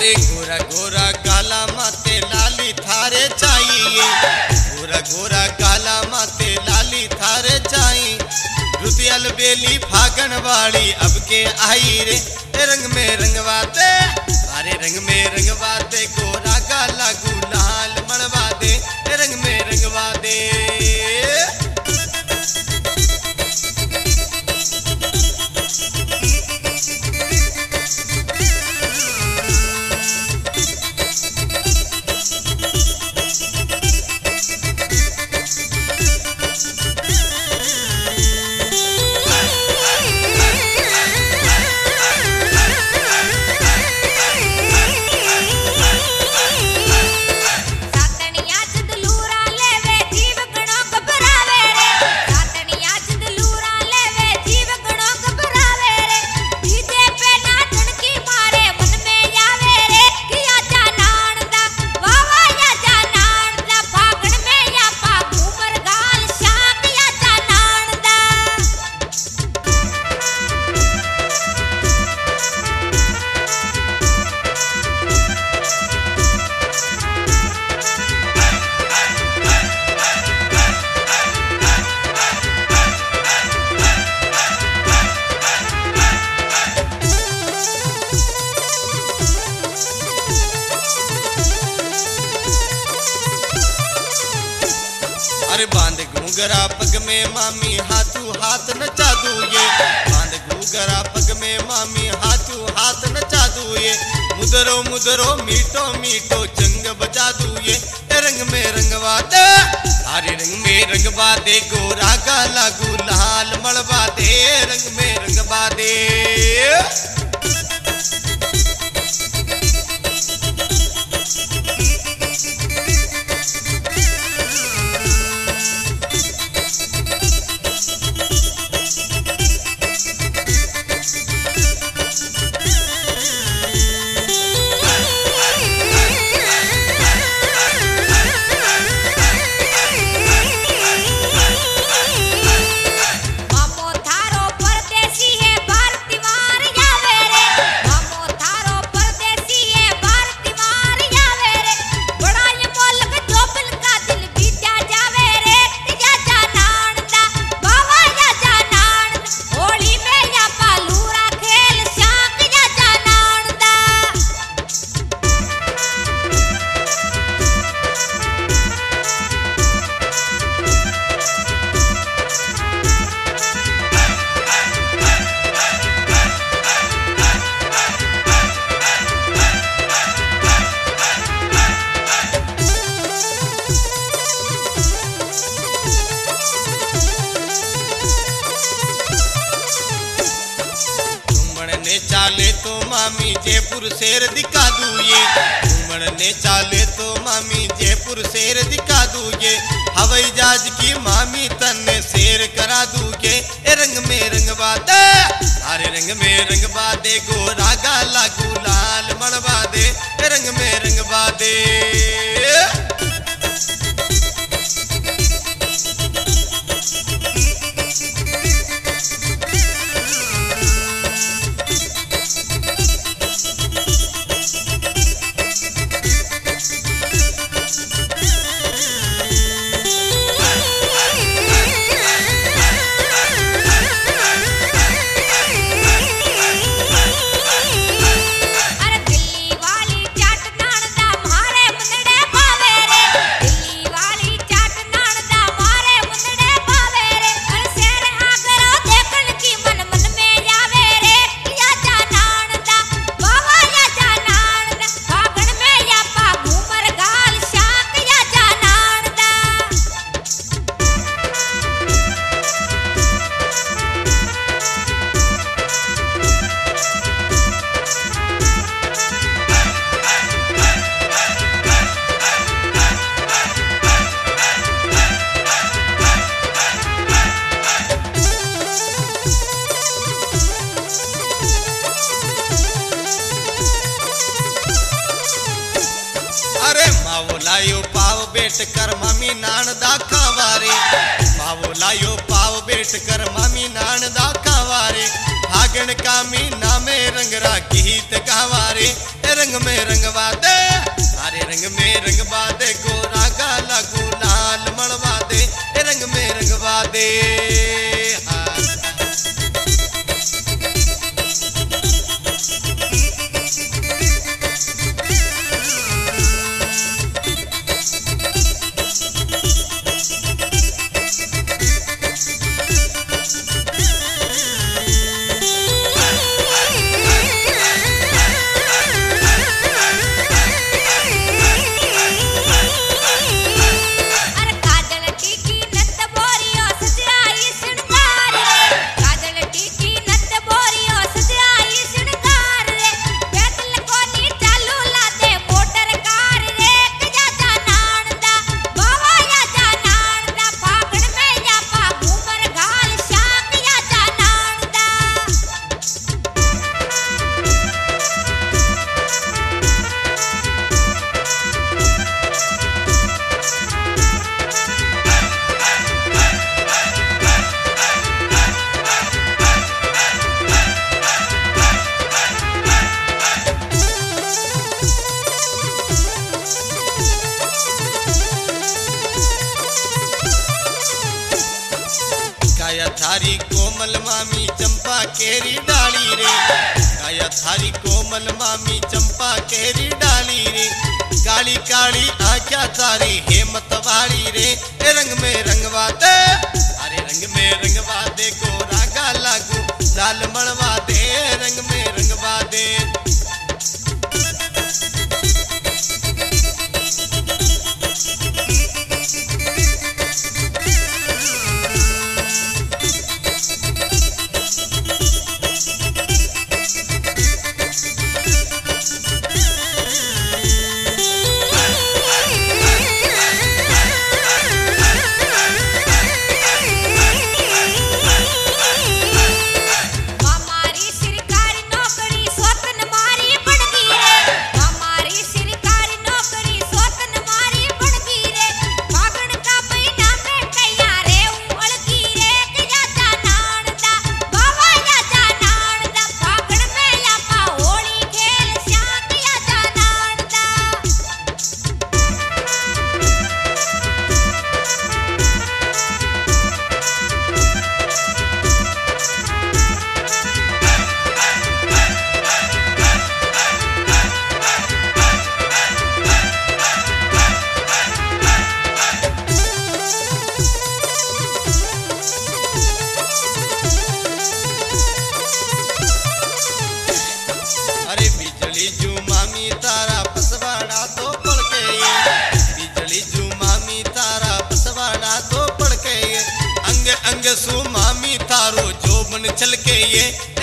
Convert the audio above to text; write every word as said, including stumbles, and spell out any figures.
अरे गोरा गोरा काला माते लाली थारे चाहिए, गोरा गोरा काला माते लाली थारे चाहिए। रुतियल बेली फागण वाली अब के आई रे, रंग में रंगवाते अरे रंग में रंगवाते, गोरा काला गुलाल मणवा दे, रंग में रंगवा दे। अरे बांध घूंगरा पग में मामी हाथू हाथ नचा दू ये, बांध घूंगरा पग में मामी हाथू हाथ नचा दू ये। मुदरो मुदरो मीठो मीठो चंग बजा दू ये, रंग में रंगवा दे अरे रंग में रंगवा दे, गोरा काला गुलाल मड़वा दे, रंग में रंगवा दे। ने चाले तो मामी जयपुर शेर दिखा दू ये, घूमन ने चाले तो मामी जयपुर शेर दिखा दू ये। हवाई जहाज की मामी तन्ने शेर करा दू ये, रंग में रंगवा दे अरे रंग में रंगवा दे, गोरा काला गुलाल मणवा दे, रंग में रंगवा दे। लायो पाव बेट कर मामी नान दा खावारे, मावो लायो पाव बेट कर मामी नान दा खावारे। फागण का मीना में रंगरा गीत गावारे। रंग में रंगवा दे, अरे रंग में रंगवा दे, गोरा गाला गुलाल मड़वा दे, ए रंग में रंगवा दे। हाँ। काया थारी कोमल मामी चंपा केरी डाली रे, काया थारी कोमल मामी चंपा केरी डाली रे, काली काली आँखा तारी हेमत वाली रे, ए रंग में रंगवा दे, अरे रंग में रंगवा दे, गोरा गाला गुलाल मड़वा दे, रंग में रंगवा दे। बिजली जू मामी तारा पसवाड़ा तो पड़के, बिजली जू मामी तारा पसवाड़ा तो पड़के, अंग अंग सु मामी तारो जोबन छलके ये,